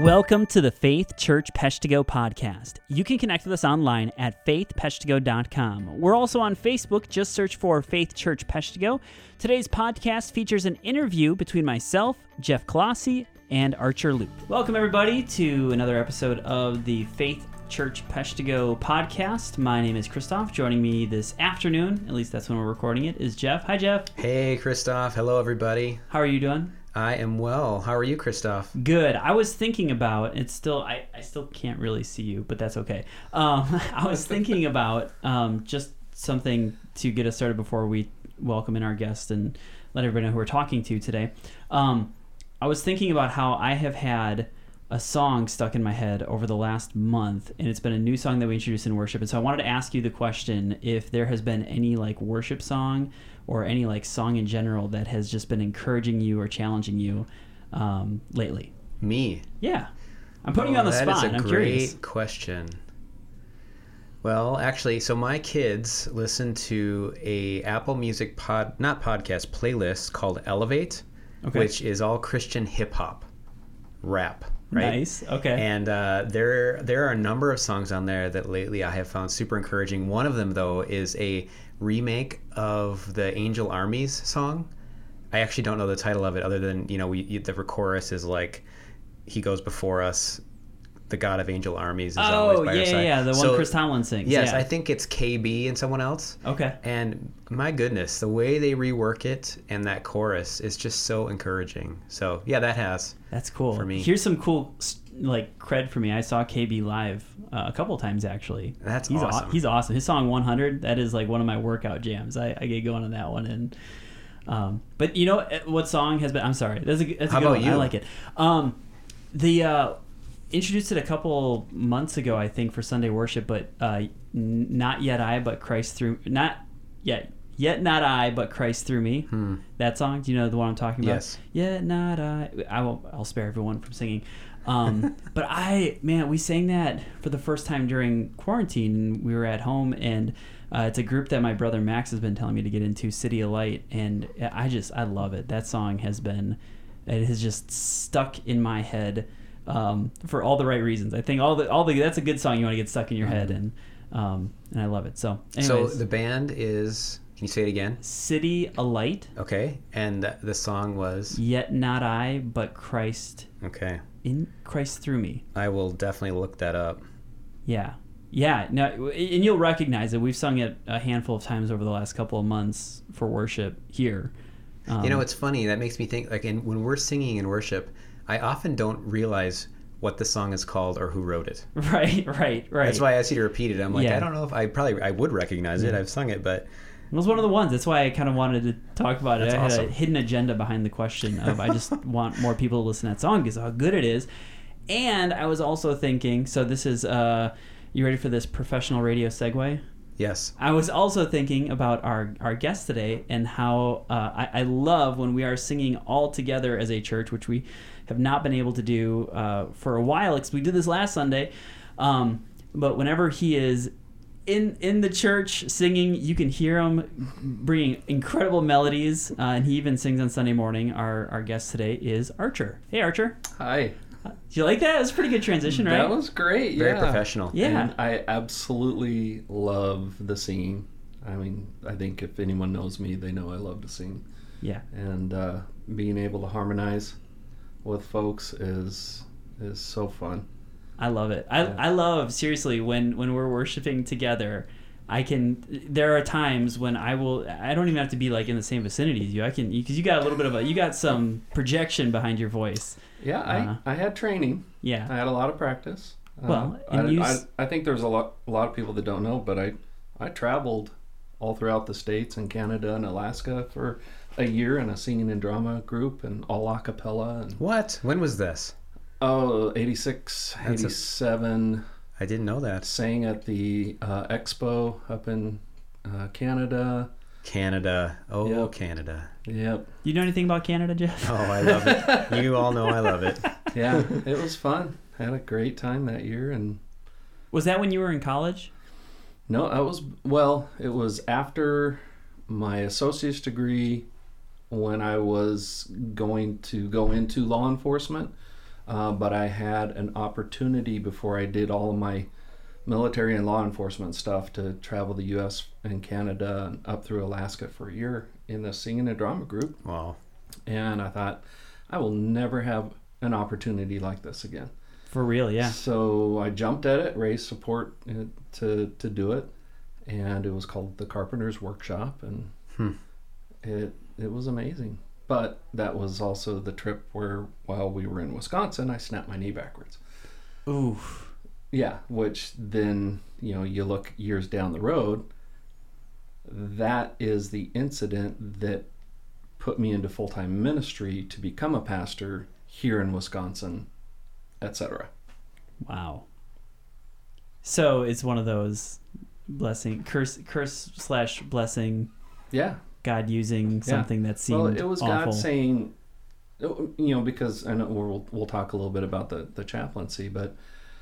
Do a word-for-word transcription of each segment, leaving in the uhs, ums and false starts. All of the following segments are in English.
Welcome to the Faith Church Peshtigo podcast. You can connect with us online at faith peshtigo dot com. We're also on Facebook. Just search for Faith Church Peshtigo. Today's podcast features an interview between myself, Jeff Colossi, and Archer Loop. Welcome, everybody, to another episode of the Faith Church Peshtigo podcast. My name is Christoph. Joining me this afternoon, at least that's when we're recording it, is Jeff. Hi, Jeff. Hey, Christoph. Hello, everybody. How are you doing? I am well. How are you, Christoph? Good. I was thinking about, it's still, I, I still can't really see you, but that's okay. Um, I was thinking about um, just something to get us started before we welcome in our guest and let everybody know who we're talking to today. Um, I was thinking about how I have had a song stuck in my head over the last month, and it's been a new song that we introduced in worship. And so I wanted to ask you the question if there has been any like worship song or any like song in general that has just been encouraging you or challenging you um, lately. Me? Yeah. I'm putting oh, you on the that spot. That is a I'm great curious. question. Well, actually, so my kids listen to a Apple Music pod, not podcast, playlist called Elevate, okay. which is all Christian hip hop, rap. Right? Nice. Okay. And uh, there there are a number of songs on there that lately I have found super encouraging. One of them, though, is a remake of the Angel Armies song. I actually don't know the title of it other than, you know, we, the chorus is like, he goes before us, the God of Angel Armies is oh, always by yeah, our side. Oh, yeah, the one so, Chris Tomlin sings. Yes, yeah. I think it's K B and someone else. Okay. And my goodness, the way they rework it and that chorus is just so encouraging. So, yeah, that has. That's cool. For me. Here's some cool like cred for me. I saw K B live uh, a couple times actually. That's he's awesome. Aw- he's awesome. His song one hundred, that is like one of my workout jams. I, I get going on that one. And um, but you know what song has been? I'm sorry. That's a that's a How good about one. you? I like it. Um, the uh, introduced it a couple months ago, I think, for Sunday worship. But uh, n- not yet I, but Christ through. Not yet. Yet not I, but Christ through me. Hmm. That song, do you know the one I'm talking about? Yes. Yet not I. I will. I'll spare everyone from singing. Um, but I, man, we sang that for the first time during quarantine. We were at home, and uh, it's a group that my brother Max has been telling me to get into, City of Light, and I just, I love it. That song has been, it has just stuck in my head um, for all the right reasons. I think all the, all the, that's a good song you want to get stuck in your head, and um, and I love it. So, anyways, so the band is. Can you say it again? City of Light. Okay, and the song was. Yet not I, but Christ. Okay. In Christ through me. I will definitely look that up. Yeah. Yeah. No, and you'll recognize it. We've sung it a handful of times over the last couple of months for worship here. Um, you know, it's funny. That makes me think, like, in, when we're singing in worship, I often don't realize what the song is called or who wrote it. Right, right, right. That's why I asked you to repeat it. I'm like, yeah. I don't know if I probably, I would recognize it. Yeah. I've sung it, but... It was one of the ones. That's why I kind of wanted to talk about it. That's I had awesome. a hidden agenda behind the question of I just want more people to listen to that song because of how good it is. And I was also thinking, so this is, uh, you ready for this professional radio segue? Yes. I was also thinking about our, our guest today and how uh, I, I love when we are singing all together as a church, which we have not been able to do uh, for a while because we did this last Sunday. Um, but whenever he is in in the church singing, you can hear him bringing incredible melodies, uh, and he even sings on Sunday morning. Our our guest today is Archer. Hey, Archer. Hi. Do you like that? It was a pretty good transition, right? That was great. Very yeah. professional. Yeah. And I absolutely love the singing. I mean, I think if anyone knows me, they know I love to sing. Yeah. And uh, being able to harmonize with folks is is so fun. I love it. I Yeah. I love, seriously, when, when we're worshiping together, I can, there are times when I will, I don't even have to be like in the same vicinity as you. I can, because you got a little bit of a, you got some projection behind your voice. Yeah, I, Uh, I had training. Yeah. I had a lot of practice. Well, uh, and I, you I, s- I think there's a lot a lot of people that don't know, but I I traveled all throughout the States and Canada and Alaska for a year in a singing and drama group and all a cappella. And, What? When was this? oh, eighty-six, That's a- eighty-seven. I didn't know that. Sang at the uh, expo up in uh, Canada. Canada. Oh, Yep. Canada. Yep. You know anything about Canada, Jeff? Oh, I love it. You all know I love it. Yeah, it was fun. Had a great time that year. And Was that when you were in college? no, that was, well, it was after my associate's degree when I was going to go into law enforcement. Uh, but I had an opportunity before I did all of my military and law enforcement stuff to travel the U S and Canada and up through Alaska for a year in the singing and drama group. Wow. And I thought, I will never have an opportunity like this again. For real, yeah. So I jumped at it, raised support uh, to to do it, and it was called the Carpenter's Workshop, and Hmm. it it was amazing. But that was also the trip where, while we were in Wisconsin, I snapped my knee backwards. Ooh. Yeah, which then, you know, you look years down the road, that is the incident that put me into full-time ministry to become a pastor here in Wisconsin, et cetera. Wow. So it's one of those blessing, curse, curse slash blessing. Yeah. God using something yeah. that seemed well, it was awful. God saying, you know, because I know we'll we'll talk a little bit about the the chaplaincy, but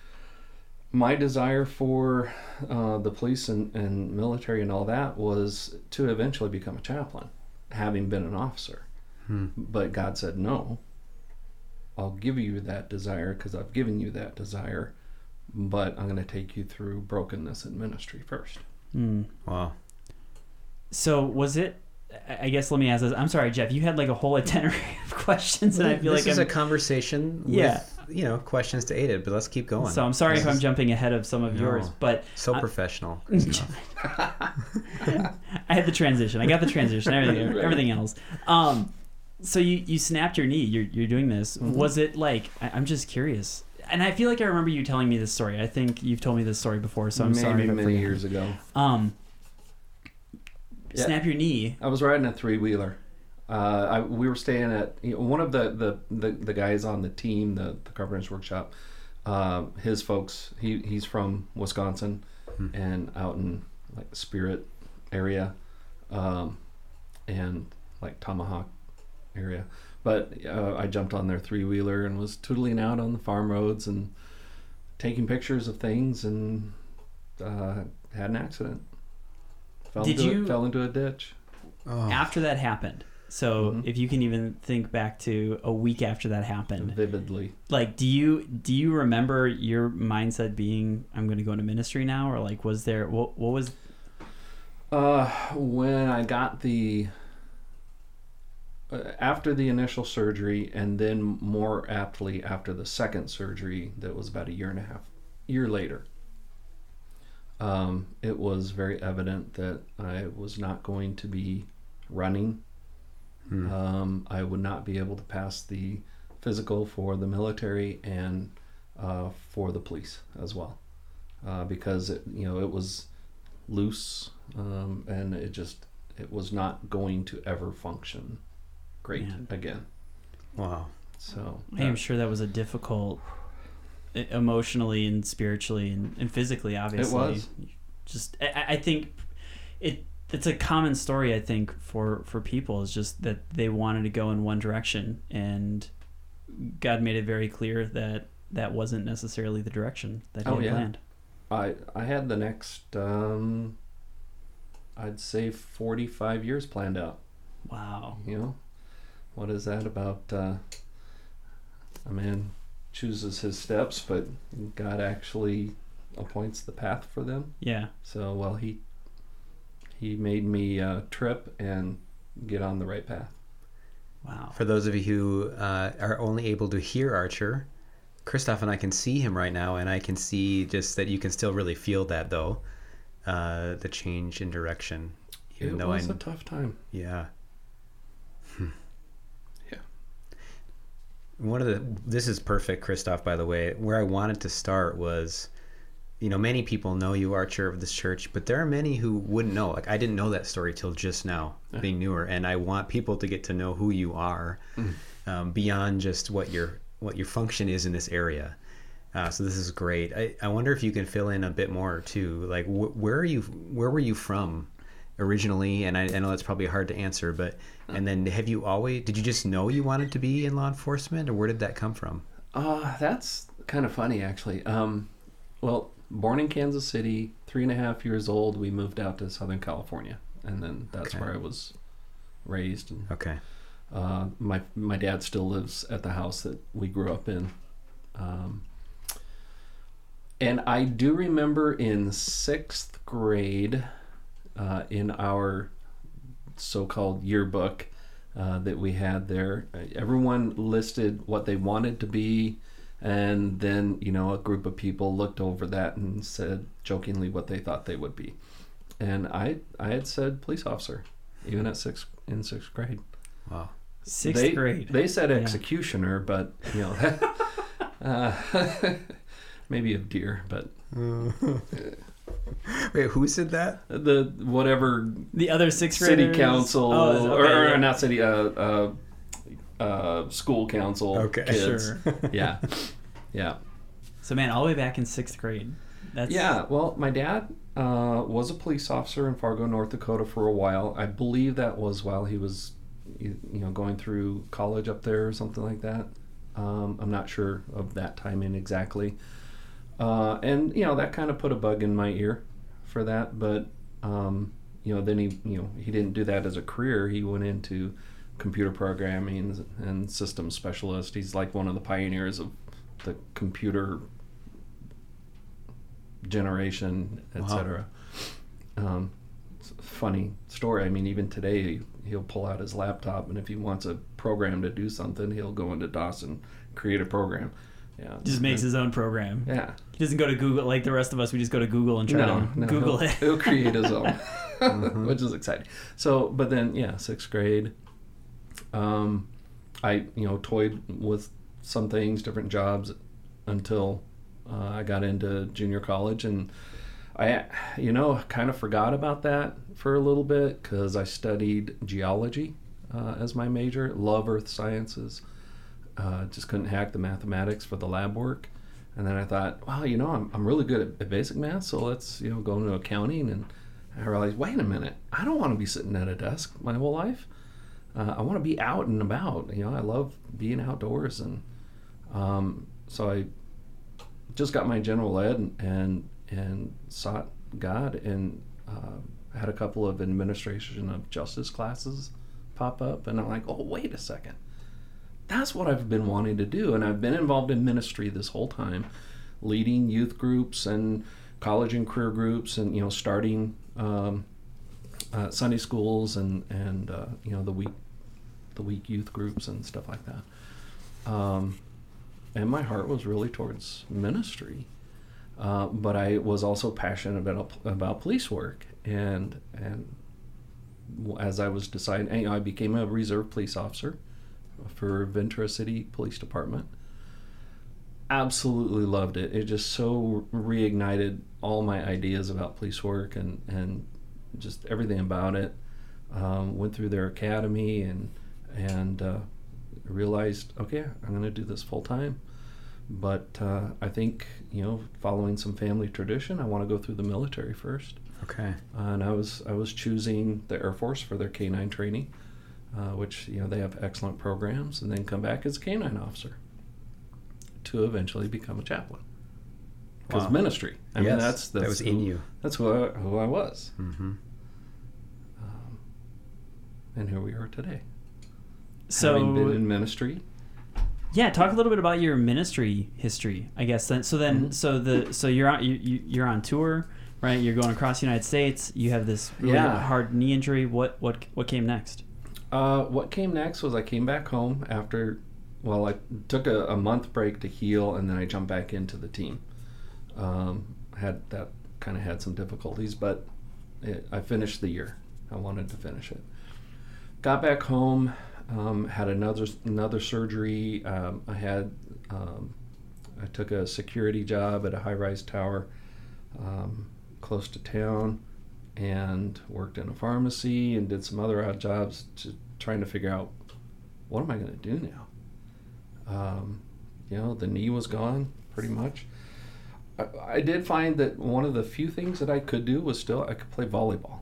my desire for uh, the police and, and military and all that was to eventually become a chaplain, having been an officer. Hmm. But God said, no, I'll give you that desire because I've given you that desire, but I'm going to take you through brokenness in ministry first. Mm. Wow. So was it, I guess let me ask this. I'm sorry, Jeff, you had like a whole itinerary of questions and I feel this like is I'm, a conversation Yeah. with, you know, questions to aid it, but let's keep going. so I'm sorry This if I'm is jumping ahead of some of No. yours, but so I- professional. I had the transition. I got the transition, everything, Right. everything else. Um, so you, you snapped your knee. You're, you're doing this. Mhm. Was it like, I, I'm just curious. And I feel like I remember you telling me this story. I think you've told me this story before, so I'm Maybe sorry. if I'm many forgetting. years ago. Um, Yeah. snap your knee. I was riding a three wheeler. Uh, I, we were staying at, you know, one of the, the, the, the guys on the team, the, the Carpenter's Workshop. Uh, his folks, he, he's from Wisconsin Hmm. and out in like the Spirit area, um, and like Tomahawk area. But uh, I jumped on their three wheeler and was tootling out on the farm roads and taking pictures of things, and uh, had an accident. Fell Did into you- a, fell into a ditch. Oh. After that happened. So Mhm. if you can even think back to a week after that happened, Vividly. like do you do you remember your mindset being I'm going to go into ministry now, or like was there what what was Uh, when I got the uh, after the initial surgery, and then more aptly after the second surgery, that was about a year and a half year later. Um, it was very evident that I was not going to be running. Hmm. Um, I would not be able to pass the physical for the military and uh, for the police as well, uh, because it, you know, it was loose, um, and it just it was not going to ever function great Man. again. Wow. So I am sure that was a difficult e- emotionally and spiritually and, and physically, obviously. It was. Just I, I think it it's a common story, I think, for, for people, is just that they wanted to go in one direction, and God made it very clear that that wasn't necessarily the direction that he Oh, had yeah. planned. I I had the next um, I'd say forty-five years planned out. Wow. You know, what is that about? Uh, a man chooses his steps, but God actually appoints the path for them. Yeah. So, well, he he made me uh, trip and get on the right path. Wow. For those of you who uh, are only able to hear Archer, Christoph and I can see him right now, and I can see just that you can still really feel that, though, uh, the change in direction. Even It though was I, a tough time. yeah. Hmm. Yeah. One of the this is perfect, Christoph. By the way, where I wanted to start was, you know, many people know you, Archer, of this church, but there are many who wouldn't know. Like, I didn't know that story till just now, Yeah. being newer, and I want people to get to know who you are, Mm. um, beyond just what your what your function is in this area. Uh, so this is great. I, I wonder if you can fill in a bit more too. Like, wh- where are you? Where were you from originally? And I, I know that's probably hard to answer, but and then have you always? Did you just know you wanted to be in law enforcement, or where did that come from? Uh, that's kind of funny, actually. Um, well, born in Kansas City, three and a half years old, we moved out to Southern California, and then that's Okay. where I was raised. And, Okay. uh, my my dad still lives at the house that we grew up in, Um, and I do remember in sixth grade, uh, in our so-called yearbook uh, that we had there, everyone listed what they wanted to be, and then, you know, a group of people looked over that and said jokingly what they thought they would be. And I I had said police officer, even at sixth in sixth grade. Wow. Sixth they, grade. They said Yeah. executioner, but you know, uh, maybe of deer, but Wait, who said that? the whatever The other sixth city graders? council Oh, okay, or, or yeah. not city, uh, uh, uh, school council Okay. kids. Sure. Yeah, yeah. So man, all the way back in sixth grade. That's Yeah, well, my dad uh, was a police officer in Fargo, North Dakota for a while. I believe that was while he was, you you know, going through college up there or something like that. Um, I'm not sure of that timing exactly. Uh, and, you know, that kind of put a bug in my ear for that. But, um, you know, then he, you know, he didn't do that as a career. He went into computer programming and systems specialist. He's like one of the pioneers of the computer generation, et Wow. cetera. Um, it's a funny story. I mean, even today, he'll pull out his laptop, and if he wants a program to do something, he'll go into DOS and create a program. Yeah, Just makes his own program. yeah. He doesn't go to Google like the rest of us. We just go to Google and try No, to no, Google he'll, it. he'll create his own, which is exciting. So, but then, yeah, sixth grade, um, I, you know, toyed with some things, different jobs, until uh, I got into junior college, and I, you know, kind of forgot about that for a little bit because I studied geology uh, as my major. Love earth sciences. Uh, just couldn't hack the mathematics for the lab work. And then I thought, well, you know, I'm I'm really good at, at basic math, so let's, you know, go into accounting. And I realized, wait a minute, I don't want to be sitting at a desk my whole life. Uh, I want to be out and about. You know, I love being outdoors, and um, so I just got my general ed and and, and sought God, and uh, had a couple of administration of justice classes pop up, and I'm like, oh, wait a second. That's what I've been wanting to do, and I've been involved in ministry this whole time, leading youth groups and college and career groups, and you know, starting um, uh, Sunday schools and and uh, you know, the week the week youth groups and stuff like that. Um, and my heart was really towards ministry, uh, but I was also passionate about about police work, and and as I was deciding, you know, I became a reserve police officer for Ventura City Police Department. Absolutely loved it. It just so reignited all my ideas about police work and, and just everything about it. Um, went through their academy and and uh, realized, okay, I'm going to do this full time. But uh, I think, you know, following some family tradition, I want to go through the military first. Okay. Uh, and I was I was choosing the Air Force for their K nine training. Uh, which, you know, they have excellent programs, and then come back as a canine officer to eventually become a chaplain. Because Wow. ministry. I Yes, mean, that's, that's that was who, in you. That's who I, who I was. Mm-hmm. Um, and here we are today. So Having been in ministry. yeah, talk a little bit about your ministry history, I guess. Then, so then, Mhm. so the so you're on you, you you're on tour, right? You're going across the United States. You have this really Yeah. hard knee injury. What what what came next? Uh, what came next was I came back home after, well, I took a, a month break to heal, and then I jumped back into the team. Um, had that kind of had some difficulties, but it, I finished the year. I wanted to finish it. Got back home, um, had another another surgery. Um, I had um, I took a security job at a high-rise tower um, close to town, and worked in a pharmacy and did some other odd jobs, to, trying to figure out, what am I going to do now? Um, you know, the knee was gone pretty much. I, I did find that one of the few things that I could do was still, I could play volleyball.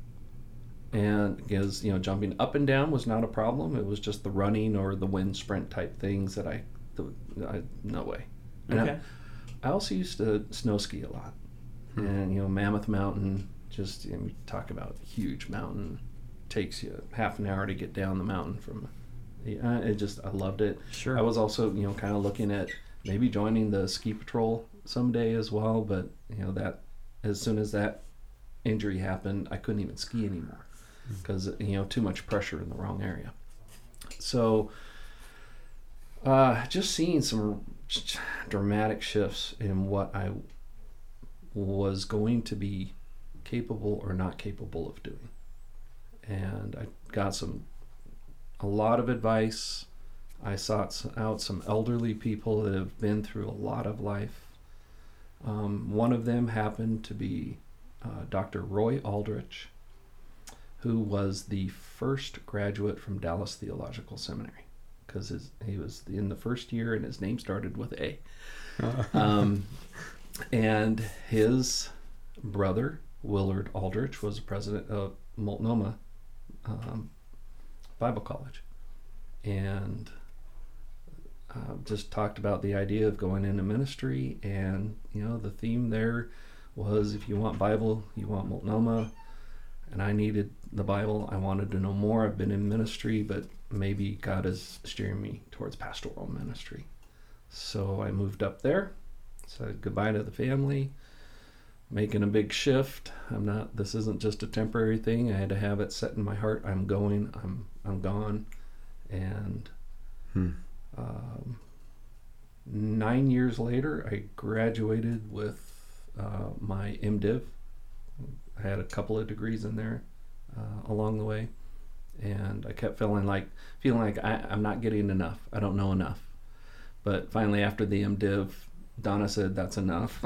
And because, you know, jumping up and down was not a problem. It was just the running or the wind sprint type things that I, the, I no way. And Okay. I, I also used to snow ski a lot. Hmm. And, you know, Mammoth Mountain, just, you know, talk about huge mountain, takes you half an hour to get down the mountain from, uh, it just, I loved it. Sure. I was also, you know, kind of looking at maybe joining the ski patrol someday as well. But you know that as soon as that injury happened, I couldn't even ski anymore because you know too much pressure in the wrong area. So uh, just seeing some dramatic shifts in what I was going to be capable or not capable of doing. And I got some, a lot of advice. I sought out some elderly people that have been through a lot of life. Um, one of them happened to be uh, Doctor Roy Aldrich, who was the first graduate from Dallas Theological Seminary, because he was in the first year and his name started with A. um, and his brother, Willard Aldrich, was president of Multnomah um, Bible College, and uh, just talked about the idea of going into ministry. And you know, the theme there was, if you want Bible, you want Multnomah. And I needed the Bible. I wanted to know more. I've been in ministry, but maybe God is steering me towards pastoral ministry. So I moved up there, said goodbye to the family, making a big shift. I'm not, this isn't just a temporary thing. I had to have it set in my heart. I'm going, I'm I'm gone. And hmm. um, nine years later, I graduated with uh, my MDiv. I had a couple of degrees in there uh, along the way. And I kept feeling like, feeling like I, I'm not getting enough. I don't know enough. But finally, after the MDiv, Donna said, that's enough.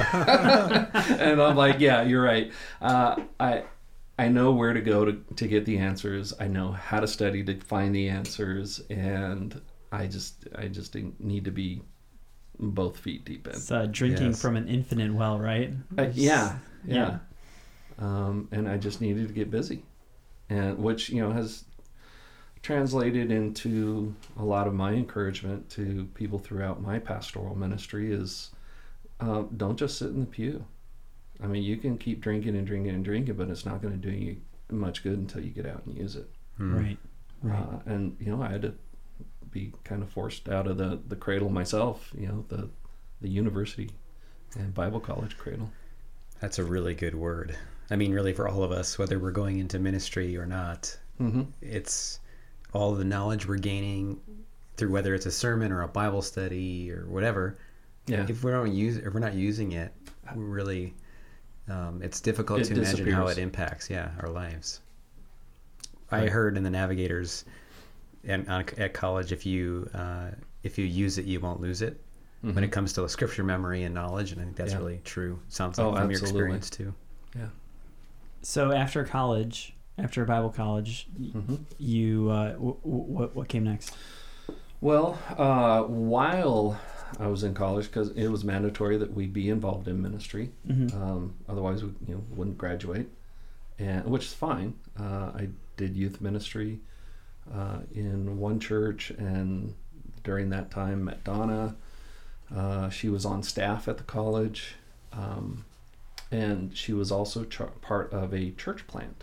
And I'm like, yeah, you're right. Uh, I I know where to go to, to get the answers. I know how to study to find the answers. And I just I just need to be both feet deep in. It's uh, drinking yes. from an infinite well, right? Uh, yeah, yeah. yeah. Um, and I just needed to get busy. And which, you know, has translated into a lot of my encouragement to people throughout my pastoral ministry is uh, don't just sit in the pew. I mean, you can keep drinking and drinking and drinking, but it's not going to do you much good until you get out and use it. Hmm. Right. Right. Uh, and, you know, I had to be kind of forced out of the, the cradle myself, you know, the, the university and Bible college cradle. That's a really good word. I mean, really, for all of us, whether we're going into ministry or not, mm-hmm. it's all the knowledge we're gaining through whether it's a sermon or a Bible study or whatever. Yeah. If we don't use, if we're not using it, we really, um, it's difficult it to imagine how it disappears. impacts, yeah, our lives. Right. I heard in the Navigators, and at college, if you uh, if you use it, you won't lose it. Mm-hmm. When it comes to scripture memory and knowledge, and I think that's yeah. really true. Sounds like oh, from absolutely. your experience too. Yeah. So after college, after Bible college, mm-hmm. you uh, w- w- what what came next? Well, uh, while I was in college, because it was mandatory that we be involved in ministry, mm-hmm. um, otherwise we you know wouldn't graduate, and which is fine. Uh, I did youth ministry uh, in one church, and during that time met Donna. Uh, she was on staff at the college. Um, And she was also ch- part of a church plant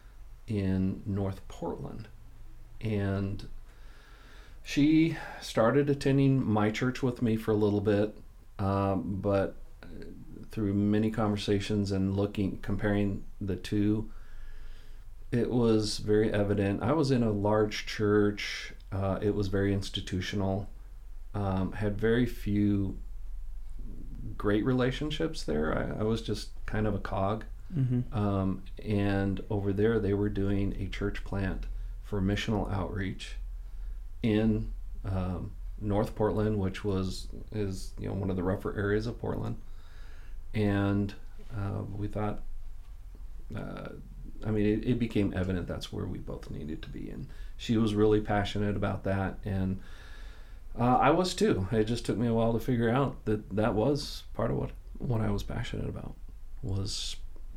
in North Portland. And she started attending my church with me for a little bit, um, but through many conversations and looking, comparing the two, it was very evident. I was in a large church. Uh, it was very institutional. Um, had very few great relationships there. I, I was just kind of a cog. Mm-hmm. Um, and over there, they were doing a church plant for missional outreach in um, North Portland, which was is you know one of the rougher areas of Portland. And uh, we thought, uh, I mean, it, it became evident that's where we both needed to be. And she was really passionate about that, and Uh, I was too. It just took me a while to figure out that that was part of what, what I was passionate about, was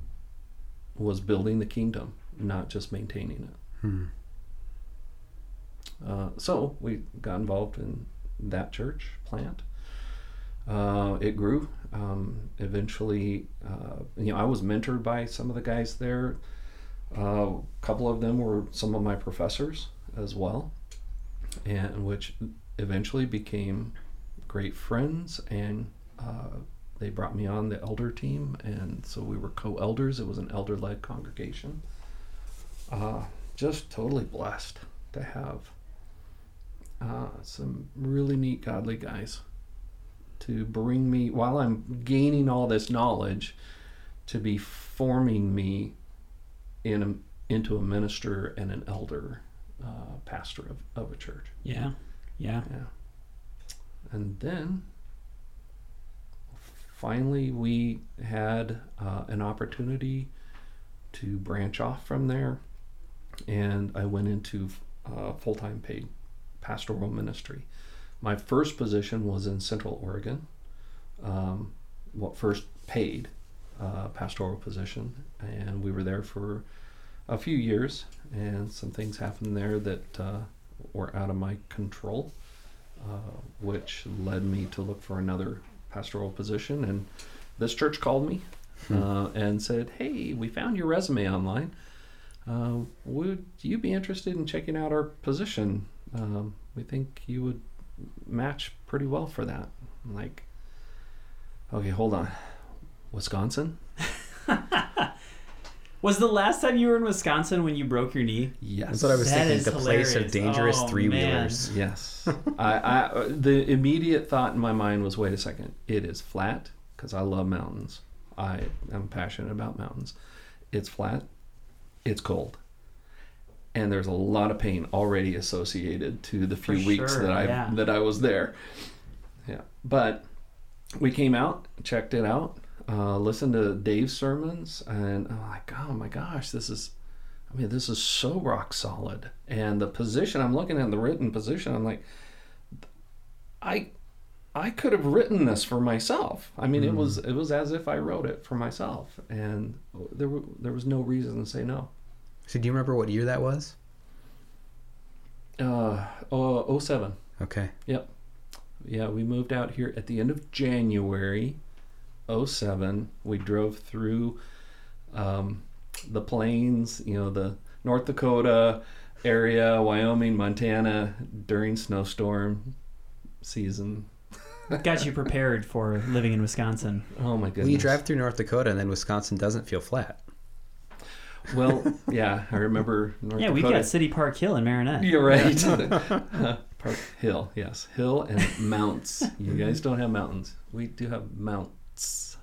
was building the kingdom, not just maintaining it. Hmm. Uh, so we got involved in that church plant. Uh, it grew. Um, eventually, uh, you know, I was mentored by some of the guys there. Uh, a couple of them were some of my professors as well, and which eventually became great friends, and uh, they brought me on the elder team, and so we were co-elders. It was an elder-led congregation. Uh, just totally blessed to have uh, some really neat godly guys to bring me, while I'm gaining all this knowledge, to be forming me in a, into a minister and an elder uh, pastor of, of a church. Yeah, yeah. Yeah. And then finally we had uh, an opportunity to branch off from there, and I went into uh, full-time paid pastoral ministry. My first position was in Central Oregon, um, what first paid uh, pastoral position, and we were there for a few years, and some things happened there that uh, were out of my control, uh, which led me to look for another pastoral position. And this church called me uh, and said, "Hey, we found your resume online. Uh, would you be interested in checking out our position? Um, we think you would match pretty well for that." I'm like, okay, hold on. Wisconsin? Was the last time you were in Wisconsin when you broke your knee? Yes. That's what I was That thinking. is The place hilarious. of dangerous Oh, three-wheelers. Yes. I, I the immediate thought in my mind was, wait a second. It is flat, because I love mountains. I am passionate about mountains. It's flat. It's cold. And there's a lot of pain already associated to the few For weeks sure, that I yeah. that I was there. Yeah. But we came out, checked it out, uh, listened to Dave's sermons, and I'm like, oh my gosh, this is, I mean, this is so rock solid. And the position, I'm looking at the written position, I'm like, I I could have written this for myself. I mean, Mm. it was it was as if I wrote it for myself, and there were, there was no reason to say no. So do you remember what year that was? Uh, oh, oh seven. Okay. Yep. Yeah, we moved out here at the end of January, oh seven. We drove through um, the plains, you know, the North Dakota area, Wyoming, Montana during snowstorm season. Got you prepared for living in Wisconsin. Oh my goodness. Well, you drive through North Dakota and then Wisconsin doesn't feel flat. Well, yeah, I remember North Yeah, Dakota. we've got City Park Hill in Marinette. You're right. Park Hill, yes. Hill and mounts. You guys don't have mountains. We do have mounts.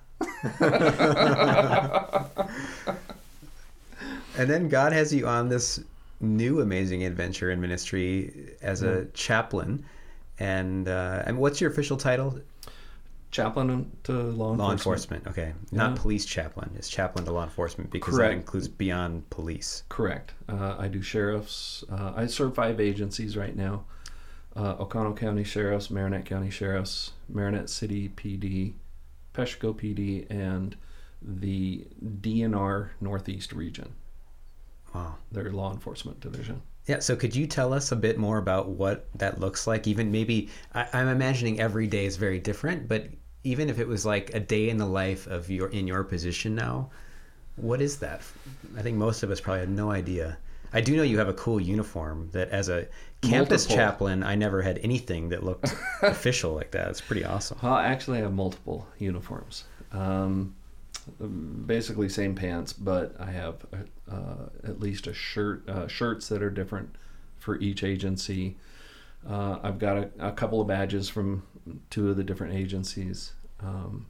And then God has you on this new amazing adventure in ministry as a chaplain. And uh, and what's your official title? Chaplain to law enforcement. Law enforcement. Okay, not Yeah. police chaplain. It's chaplain to law enforcement because Correct. that includes beyond police. Correct. Uh, I do sheriffs. Uh, I serve five agencies right now. Uh, Oconto County Sheriffs, Marinette County Sheriffs, Marinette City P D, Peshco P D, and the D N R Northeast region, Wow. their law enforcement division. Yeah. So could you tell us a bit more about what that looks like? Even maybe I, I'm imagining every day is very different, but even if it was like a day in the life of your in your position now, what is that? I think most of us probably have no idea. I do know you have a cool uniform that as a campus Multiple. chaplain, I never had anything that looked official like that. It's pretty awesome. Well, I actually have multiple uniforms. Um, basically same pants, but I have uh, at least a shirt, uh, shirts that are different for each agency. Uh, I've got a, a couple of badges from two of the different agencies. Um,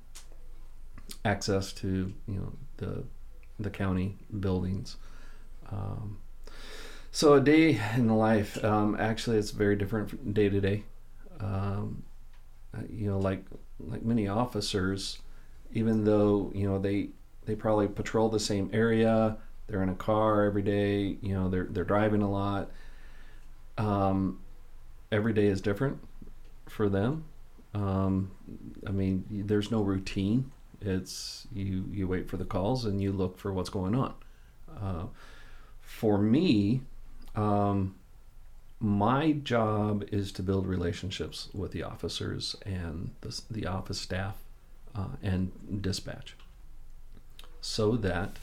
access to you know the the county buildings. Um, so a day in the life, um, actually, it's very different from day to day. Um, you know, like like many officers, even though you know they they probably patrol the same area, they're in a car every day. You know, they're they're driving a lot. Um, every day is different for them. Um, I mean, there's no routine. It's you you wait for the calls and you look for what's going on. Uh, for me, um, my job is to build relationships with the officers and the, the office staff uh, and dispatch, so that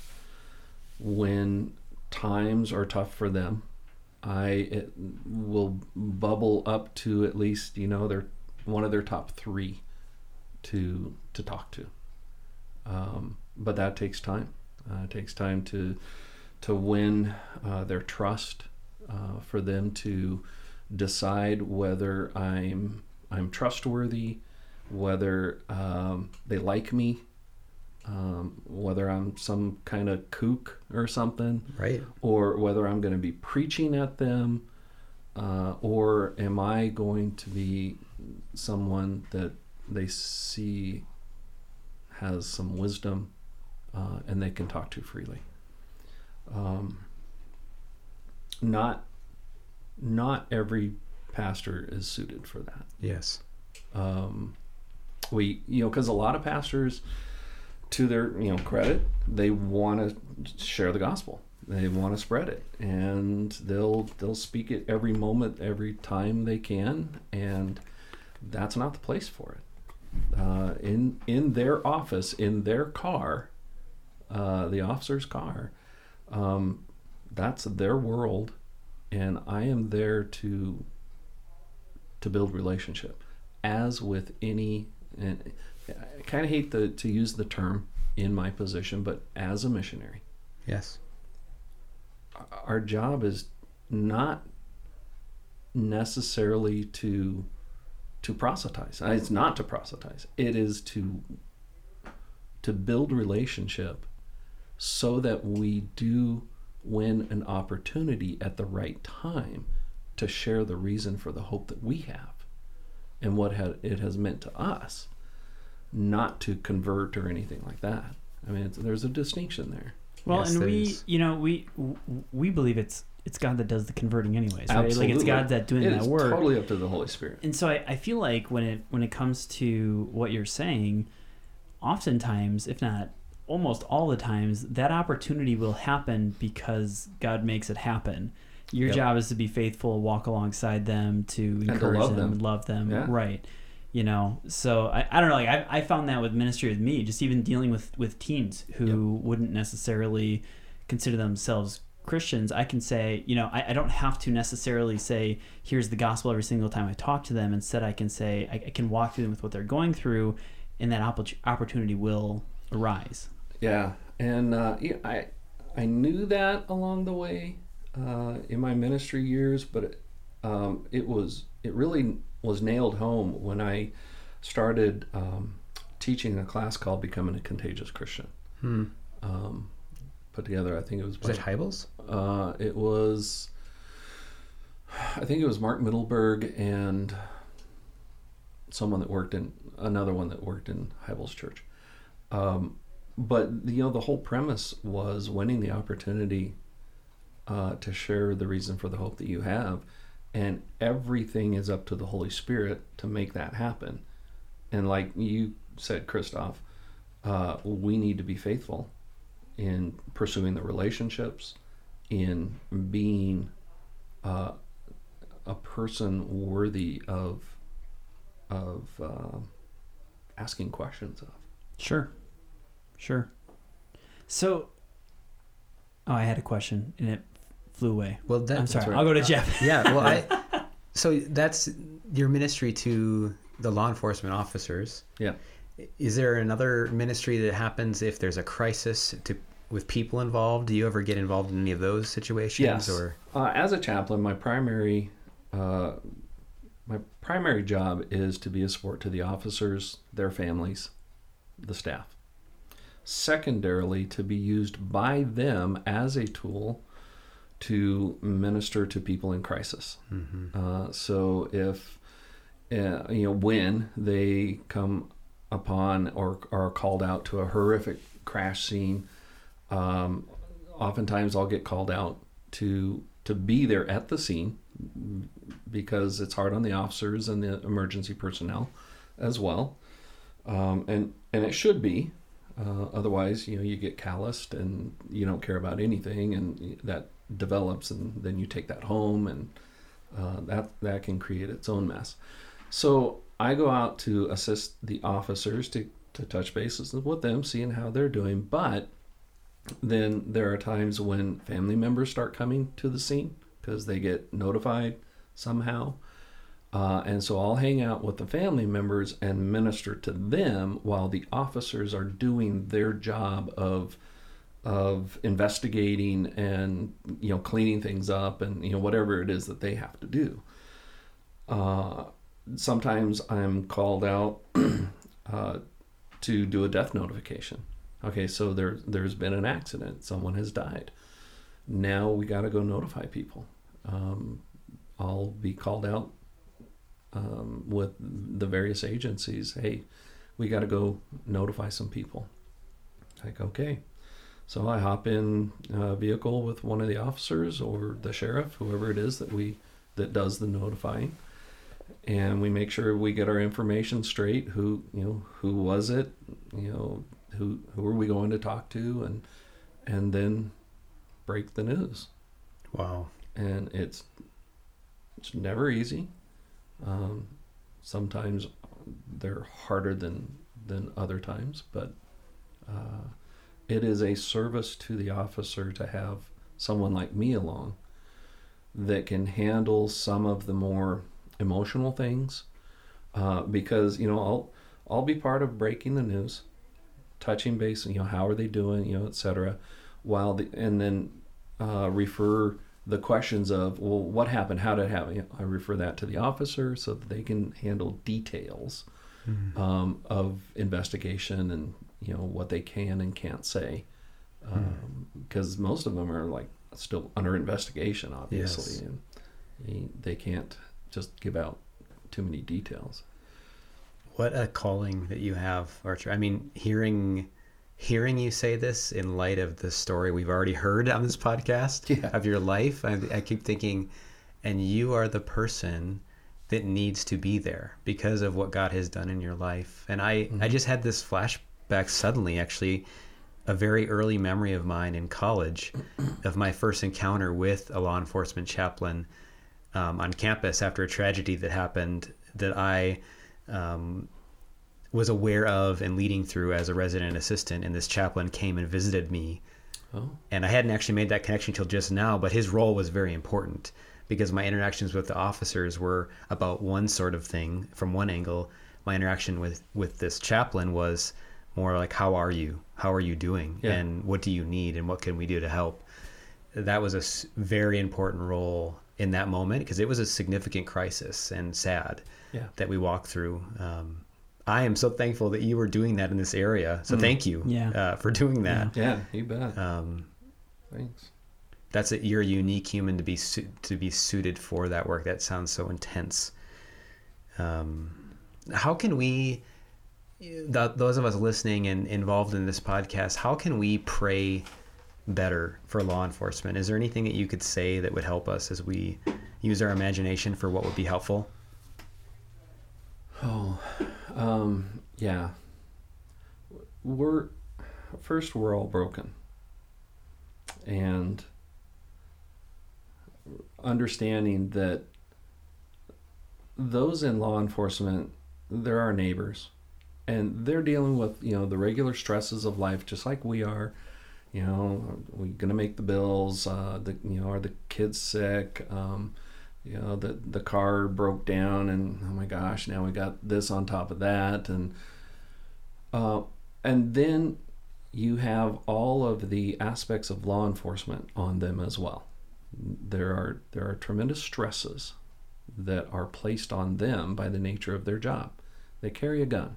when times are tough for them, I it will bubble up to at least you know their one of their top three to to talk to. Um, but that takes time. Uh, it takes time to to win uh, their trust, uh, for them to decide whether I'm I'm trustworthy, whether um, they like me, um, whether I'm some kind of kook or something, Right. or whether I'm going to be preaching at them, uh, or am I going to be someone that they see has some wisdom, uh, and they can talk to freely. Um, not not every pastor is suited for that. Yes. Um, we, you know, because a lot of pastors, to their, you know, credit, they want to share the gospel. They want to spread it, and they'll they'll speak it every moment, every time they can, and that's not the place for it. Uh, in in their office, in their car, uh, the officer's car, um, that's their world, and I am there to to build relationship, as with any. And I kind of hate the, to use the term in my position, but as a missionary, Yes. our job is not necessarily to to proselytize. It's not to proselytize. It is to to build relationship so that we do win an opportunity at the right time to share the reason for the hope that we have and what ha- it has meant to us, not to convert or anything like that. I mean, it's, there's a distinction there. Well, Yes, and there we, is. you know, we we believe it's it's God that does the converting anyways, right? Absolutely. Like it's God that doing It that is work. totally up to the Holy Spirit. And so I, I feel like when it when it comes to what you're saying, oftentimes, if not almost all the times, that opportunity will happen because God makes it happen. Your Yep. job is to be faithful, walk alongside them, to to encourage love them, them. love them, Yeah. right? You know, so I, I don't know. Like I, I found that with ministry with me, just even dealing with with teens who wouldn't necessarily consider themselves Christians. I can say, you know, I, I don't have to necessarily say, here's the gospel every single time I talk to them. Instead, I can say, I, I can walk through them with what they're going through, and that opp- opportunity will arise. Yeah, and uh, yeah, I I knew that along the way uh, in my ministry years, but it, um, it was it really was nailed home when I started um, teaching a class called Becoming a Contagious Christian. Hmm. Um, put together, I think it was. Was it Heibels? Uh, it was. I think it was Mark Middleberg and someone that worked in another one that worked in Heibels Church. Um, but you know, the whole premise was winning the opportunity uh, to share the reason for the hope that you have, and everything is up to the Holy Spirit to make that happen. And like you said, Christoph, uh, we need to be faithful in pursuing the relationships, in being uh, a person worthy of of uh, asking questions of. Sure. Sure. So, oh, I had a question and it flew away. Well, that, I'm sorry. right. I'll go to Jeff. Yeah. Well, I. So that's your ministry to the law enforcement officers. Yeah. Is there another ministry that happens if there's a crisis to with people involved? Do you ever get involved in any of those situations? Yes. Or Uh, as a chaplain, my primary uh, my primary job is to be a support to the officers, their families, the staff. Secondarily, to be used by them as a tool to minister to people in crisis. Mhm. Uh, so if uh, you know, when they come upon or are called out to a horrific crash scene, um, oftentimes I'll get called out to to be there at the scene, because it's hard on the officers and the emergency personnel as well, um, and and it should be. Uh, otherwise, you know, you get calloused and you don't care about anything, and that develops, and then you take that home, and uh, that that can create its own mess. So I go out to assist the officers to to touch bases with them, seeing how they're doing. But then there are times when family members start coming to the scene because they get notified somehow. Uh, and so I'll hang out with the family members and minister to them while the officers are doing their job of of investigating and, you know, cleaning things up and, you know, whatever it is that they have to do. Uh, sometimes I'm called out uh, to do a death notification. Okay, so there, there's been an accident. Someone has died. Now we got to go notify people. Um, I'll be called out um, with the various agencies. Hey, we got to go notify some people. Like, okay. So I hop in a vehicle with one of the officers or the sheriff, whoever it is that we that does the notifying, and we make sure we get our information straight. Who you know, who was it? You know, who who are we going to talk to, and and then break the news. Wow. And it's it's never easy. Um, sometimes they're harder than than other times, but. Uh, It is a service to the officer to have someone like me along that can handle some of the more emotional things, uh, because you know I'll I'll be part of breaking the news, touching base, you know, how are they doing, you know, et cetera. While the and then uh, refer the questions of, well, what happened, how did it happen? You know, I refer that to the officer so that they can handle details mm-hmm. um, of investigation and. You know, what they can and can't say. Because um, mm. most of them are like still under investigation, obviously. Yes. And they, they can't just give out too many details. What a calling that you have, Archer. I mean, hearing hearing you say this in light of the story we've already heard on this podcast yeah. of your life, I, I keep thinking, and you are the person that needs to be there because of what God has done in your life. And I, mm-hmm. I just had this flashback. Back suddenly, actually, a very early memory of mine in college of my first encounter with a law enforcement chaplain um, on campus after a tragedy that happened that I um, was aware of and leading through as a resident assistant. And this chaplain came and visited me. Oh. And I hadn't actually made that connection till just now, but his role was very important because my interactions with the officers were about one sort of thing from one angle. My interaction with, with this chaplain was more like, how are you? How are you doing? Yeah. And what do you need? And what can we do to help? That was a very important role in that moment because it was a significant crisis and sad yeah. that we walked through. Um, I am so thankful that you were doing that in this area. So mm. thank you yeah. uh, for doing that. Yeah, yeah you bet. Um, Thanks. That's a, you're a unique human to be su- to be suited for that work. That sounds so intense. Um, how can we... The, those of us listening and involved in this podcast, how can we pray better for law enforcement? Is there anything that you could say that would help us as we use our imagination for what would be helpful? Oh, um, yeah. We're, first, we're all broken. And understanding that those in law enforcement, they're our neighbors. And they're dealing with, you know, the regular stresses of life, just like we are. You know, are we gonna make the bills? Uh, the you know, are the kids sick? Um, you know, the the car broke down, and oh my gosh, now we got this on top of that, and uh, and then you have all of the aspects of law enforcement on them as well. There are there are tremendous stresses that are placed on them by the nature of their job. They carry a gun.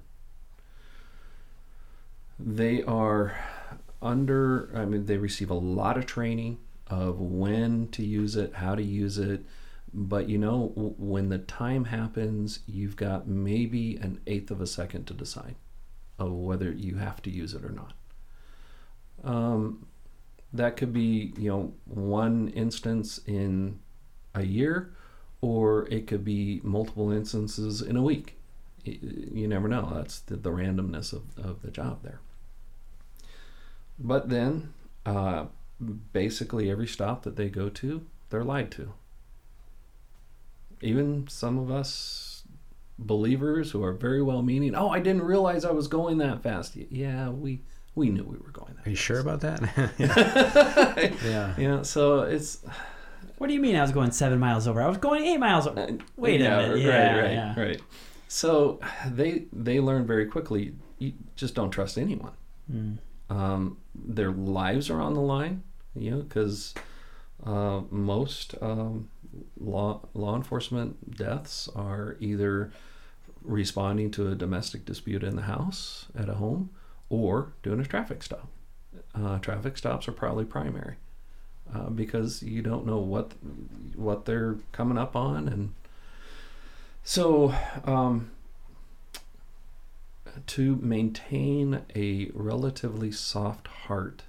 They are under, I mean, they receive a lot of training of when to use it, how to use it. But, you know, when the time happens, you've got maybe an eighth of a second to decide of whether you have to use it or not. Um, that could be, you know, one instance in a year, or it could be multiple instances in a week. You never know. That's the, the randomness of, of the job there. But then, uh, basically every stop that they go to, they're lied to. Even some of us believers who are very well-meaning, oh, I didn't realize I was going that fast. Yeah, we we knew we were going that fast. Are you sure about that? yeah. yeah. Yeah, so it's... What do you mean I was going seven miles over? I was going eight miles over. Uh, Wait yeah, a minute. Right, Yeah, right, yeah. right. So they they learn very quickly. You just don't trust anyone. Mm. Um, their lives are on the line, you know, because uh, most um, law law enforcement deaths are either responding to a domestic dispute in the house at a home or doing a traffic stop. Uh, traffic stops are probably primary uh, because you don't know what what they're coming up on, and so um, to maintain a relatively soft heart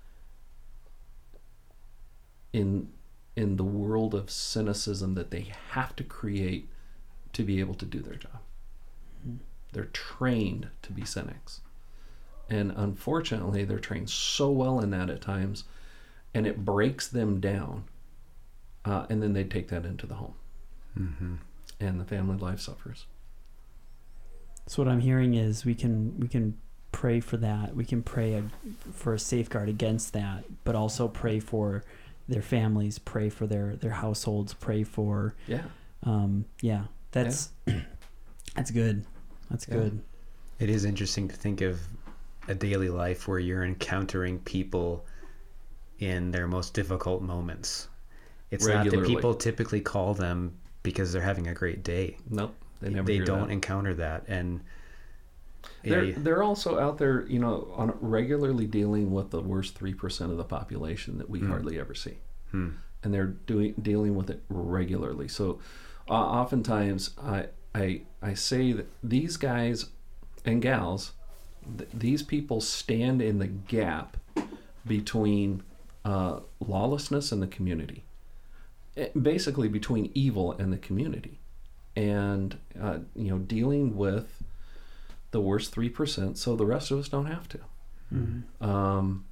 in in the world of cynicism that they have to create to be able to do their job. Mm-hmm. They're trained to be cynics. And unfortunately, they're trained so well in that at times, and it breaks them down. Uh, and then they take that into the home. Mm-hmm. And the family life suffers. So what I'm hearing is we can we can pray for that. We can pray a, for a safeguard against that, but also pray for their families, pray for their, their households, pray for yeah, um, yeah. That's yeah. That's good. That's yeah. good. It is interesting to think of a daily life where you're encountering people in their most difficult moments. It's Regularly. not that people typically call them because they're having a great day. Nope, they never. They hear don't that. encounter that, and they're yeah, they're also out there, you know, on regularly dealing with the worst three percent of the population that we Hmm. hardly ever see, hmm. and they're doing dealing with it regularly. So, uh, oftentimes, I I I say that these guys and gals, th- these people stand in the gap between uh, lawlessness and the community. Basically between evil and the community, and uh, you know, dealing with the worst three percent so the rest of us don't have to. Mm-hmm. Um,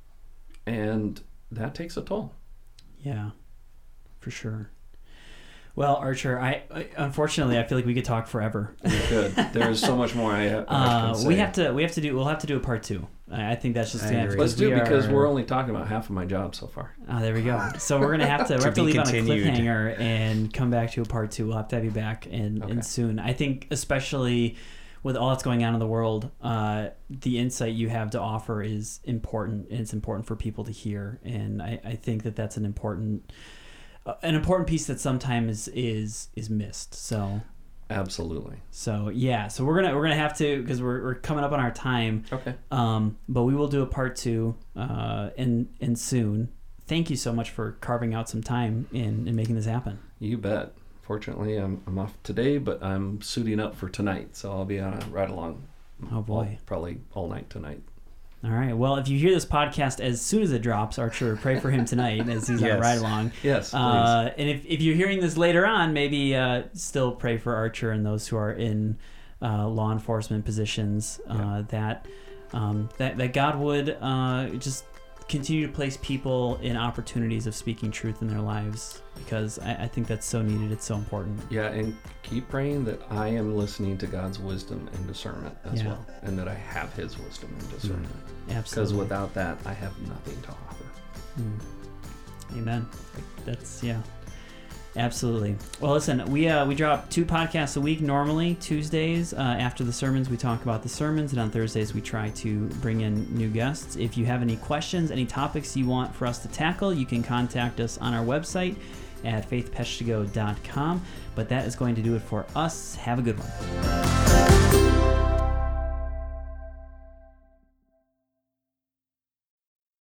and that takes a toll. Yeah, for sure. Well, Archer, I, I unfortunately I feel like we could talk forever. We could. There's so much more I, have, I uh, can say. we have to we have to do we'll have to do a part two. I, I think that's just I gonna agree. have Let's do we it because are, we're only talking about half of my job so far. Oh, there we go. So we're gonna have to we To have to be leave continued. on a cliffhanger and come back to a part two. We'll have to have you back and, Okay. and soon. I think especially with all that's going on in the world, uh, the insight you have to offer is important, and it's important for people to hear. And I, I think that that's an important uh, an important piece that sometimes is is missed. So Absolutely. so yeah. So we're gonna we're gonna have to because we're we're coming up on our time. Okay. Um, but we will do a part two, uh, and and soon. Thank you so much for carving out some time in, in making this happen. You bet. Fortunately, I'm I'm off today, but I'm suiting up for tonight, so I'll be on a ride along. Oh boy, all, probably all night tonight. All right. Well, if you hear this podcast as soon as it drops, Archer, pray for him tonight as he's on Yes. a ride along. Yes, please. Uh, and if, if you're hearing this later on, maybe uh, still pray for Archer and those who are in uh, law enforcement positions. Uh, Yeah. That um, that that God would uh, just continue to place people in opportunities of speaking truth in their lives, because I, I think that's so needed. It's so important. Yeah, and keep praying that I am listening to God's wisdom and discernment as Yeah. well, and that I have His wisdom and discernment. Because Absolutely. without that, I have nothing to offer. Mm. Amen. That's yeah. Absolutely. Well, listen, we uh, we drop two podcasts a week normally. Tuesdays uh, after the sermons, we talk about the sermons, and on Thursdays we try to bring in new guests. If you have any questions, any topics you want for us to tackle, you can contact us on our website at faith peshtigo dot com. But that is going to do it for us. Have a good one.